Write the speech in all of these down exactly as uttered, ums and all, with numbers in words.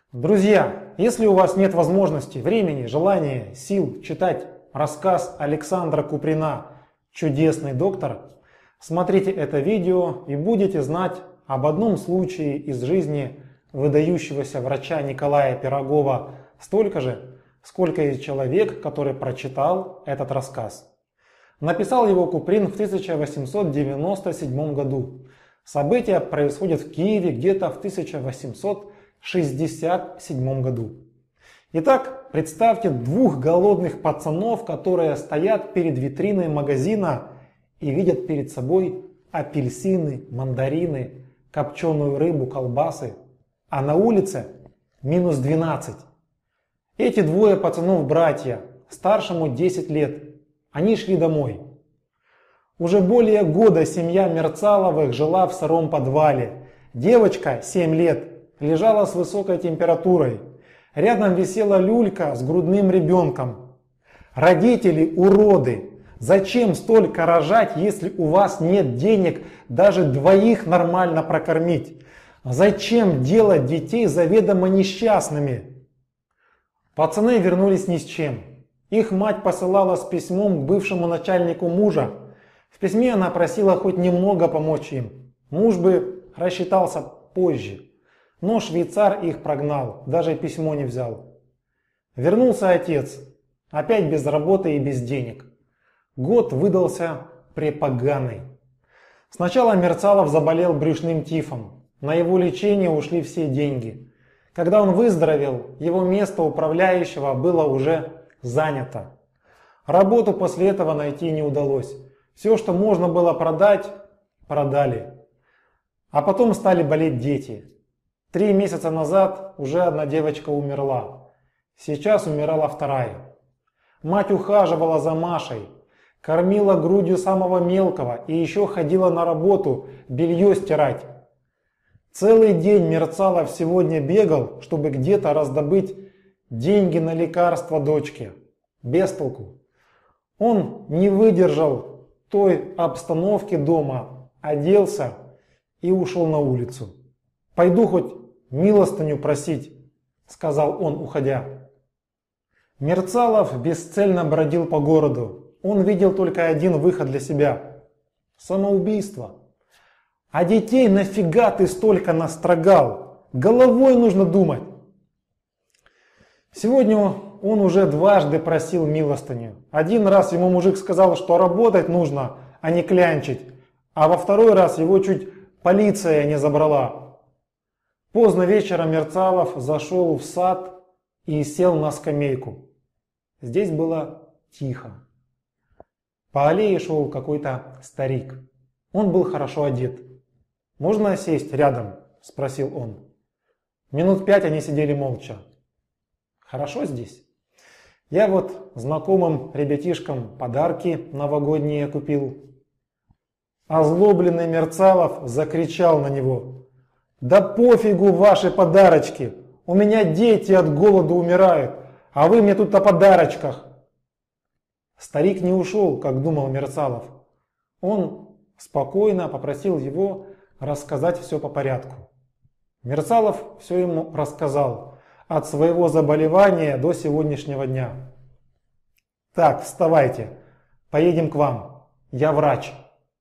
Друзья, если у вас нет возможности, времени, желания, сил читать рассказ Александра Куприна «Чудесный доктор», смотрите это видео и будете знать об одном случае из жизни выдающегося врача Николая Пирогова столько же, сколько и человек, который прочитал этот рассказ. Написал его Куприн в тысяча восемьсот девяносто седьмом году. События происходят в Киеве где-то в тысяча восемьсот шестьдесят седьмом году. Итак, представьте двух голодных пацанов, которые стоят перед витриной магазина и видят перед собой апельсины, мандарины, копченую рыбу, колбасы, а на улице минус двенадцать. Эти двое пацанов братья, старшему десять лет, они шли домой. Уже более года семья Мерцаловых жила в сыром подвале. Девочка, семь лет, лежала с высокой температурой. Рядом висела люлька с грудным ребенком. Родители уроды. Зачем столько рожать, если у вас нет денег даже двоих нормально прокормить? Зачем делать детей заведомо несчастными? Пацаны вернулись ни с чем. Их мать посылала с письмом к бывшему начальнику мужа. В письме она просила хоть немного помочь им. Муж бы рассчитался позже. Но швейцар их прогнал, даже письмо не взял. Вернулся отец, опять без работы и без денег. Год выдался препоганый. Сначала Мерцалов заболел брюшным тифом. На его лечение ушли все деньги. Когда он выздоровел, его место управляющего было уже занято. Работу после этого найти не удалось. Все, что можно было продать, продали. А потом стали болеть дети. Три месяца назад уже одна девочка умерла. Сейчас умирала вторая. Мать ухаживала за Машей, кормила грудью самого мелкого и еще ходила на работу белье стирать. Целый день Мерцалов сегодня бегал, чтобы где-то раздобыть деньги на лекарства дочке. Без толку. Он не выдержал той обстановки дома, оделся и ушел на улицу. «Пойду хоть милостыню просить», — сказал он, уходя. Мерцалов бесцельно бродил по городу. Он видел только один выход для себя — самоубийство. А детей нафига ты столько настрогал? Головой нужно думать. Сегодня он уже дважды просил милостыню. Один раз ему мужик сказал, что работать нужно, а не клянчить. А во второй раз его чуть полиция не забрала. Поздно вечером Мерцалов зашел в сад и сел на скамейку. Здесь было тихо. По аллее шел какой-то старик. Он был хорошо одет. «Можно сесть рядом?» – спросил он. Минут пять они сидели молча. «Хорошо здесь? Я вот знакомым ребятишкам подарки новогодние купил». Озлобленный Мерцалов закричал на него: «Да пофигу ваши подарочки! У меня дети от голода умирают, а вы мне тут о подарочках!» Старик не ушел, как думал Мерцалов. Он спокойно попросил его рассказать все по порядку. Мерцалов все ему рассказал, от своего заболевания до сегодняшнего дня. «Так, вставайте, поедем к вам, я врач».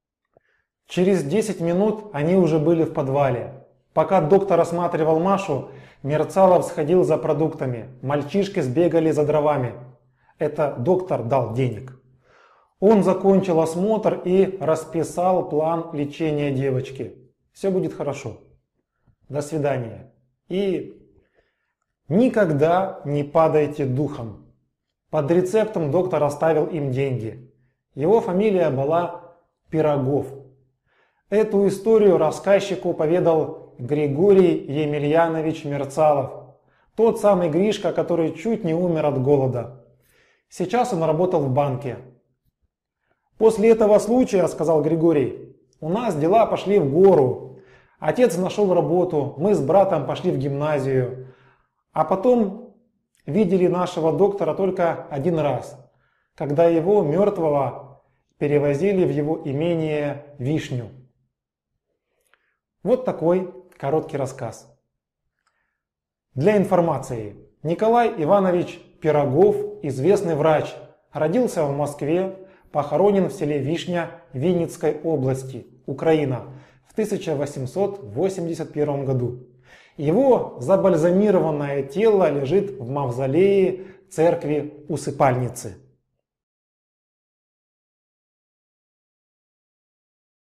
Через десять минут они уже были в подвале. Пока доктор осматривал Машу, Мерцалов сходил за продуктами. Мальчишки сбегали за дровами. Это доктор дал денег. Он закончил осмотр и расписал план лечения девочки. Все будет хорошо. До свидания. И никогда не падайте духом. Под рецептом доктор оставил им деньги. Его фамилия была Пирогов. Эту историю рассказчику поведал Григорий Емельянович Мерцалов. Тот самый Гришка, который чуть не умер от голода. Сейчас он работал в банке. «После этого случая, — сказал Григорий, — у нас дела пошли в гору. Отец нашел работу, мы с братом пошли в гимназию. А потом видели нашего доктора только один раз, когда его, мертвого, перевозили в его имение Вишню». Вот такой короткий рассказ. Для информации, Николай Иванович Пирогов, известный врач, родился в Москве, похоронен в селе Вишня Винницкой области, Украина, в тысяча восемьсот восемьдесят первом году. Его забальзамированное тело лежит в мавзолее церкви Усыпальницы.